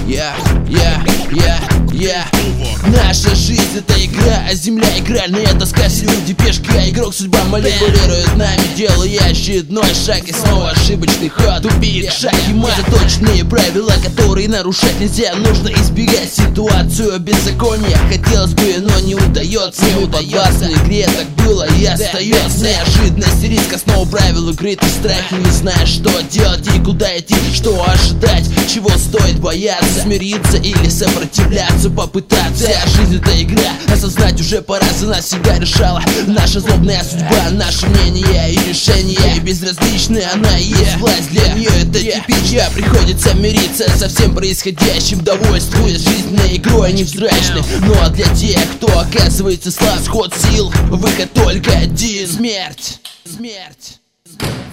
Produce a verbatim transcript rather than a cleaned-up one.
Я, я, я, я. Наша жизнь это игра, а земля игральная доска. Люди пешка, игрок судьба манипулирует нами, делая очередной шаг и снова ошибочный ход. Тупик, шаг и мат, точные правила, которые нарушать нельзя. Нужно избегать ситуацию беззакония. Хотелось бы, но не удается. Не в подвластной игре так было и остается. Неожиданность и риск, основа правил игры. Ты страх, не знаешь, что делать и куда идти, что ожидать, чего стоит бояться, смириться или сопротивляться, попытаться. Вся жизнь это игра, осознать уже пора, за нас всегда решала наша злобная судьба, наше мнение и решение. И безразличная она и есть власть, для нее это типично. Приходится мириться со всем происходящим, довольствуясь жизненной игрой невзрачной. Ну а для тех, кто оказывается слаб, сход сил, выход только один: смерть, смерть.